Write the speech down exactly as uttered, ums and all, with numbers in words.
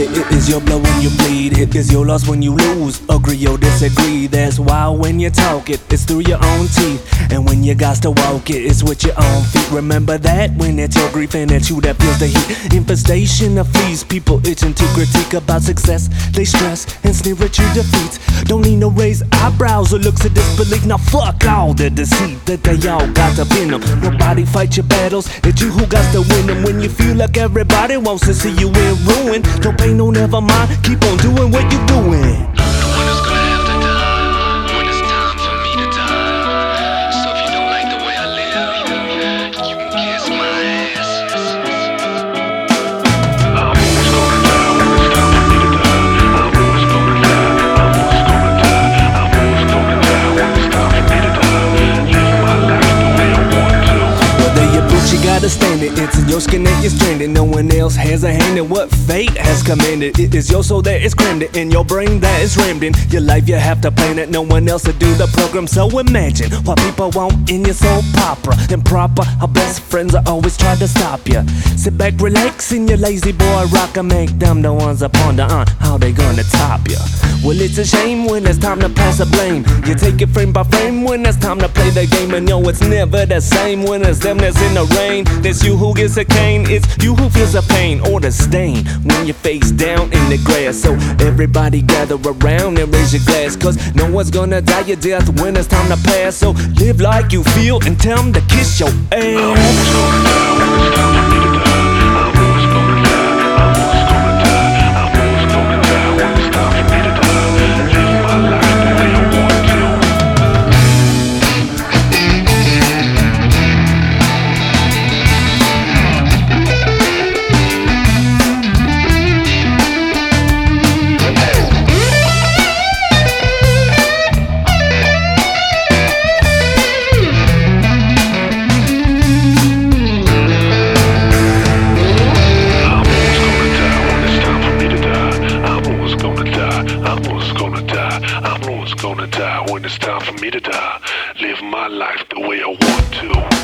It is your blood when you bleed, it is your loss when you lose. Agree or disagree, that's why when you talk it, it's through your own teeth. And when you got to walk it, it's with your own feet. Remember that when it's your grief and it's you that feels the heat. Infestation of fleas, people itching to critique about success. They stress and sneer at your defeats. Don't need no raised eyebrows or looks of disbelief. Now fuck all the deceit that they all got to pin them. Nobody fight your battles, it's you who got to win them. When you feel like everybody wants to see you in ruin, don't pay no never mind, keep on doing what you doing. You gotta stand it, it's in your skin that you're stranded. No one else has a hand in what fate has commanded. It is your soul that is crammed it, in your brain that is rammed in. Your life you have to plan it, no one else to do the program. So imagine what people want in your soap opera. Improper, our best friends are always try to stop you. Sit back, relax in your lazy boy rocker. Make them the ones that ponder on how they gonna top you. Well, it's a shame when it's time to pass the blame. You take it frame by frame when it's time to play the game. And yo, it's never the same when it's them that's in the rain. That's you who gets a cane, it's you who feels the pain or the stain when you're face down in the grass. So everybody gather around and raise your glass, cause no one's gonna die your death when it's time to pass. So live like you feel and tell them to kiss your ass. Gonna die when it's time for me to die. Live my life the way I want to.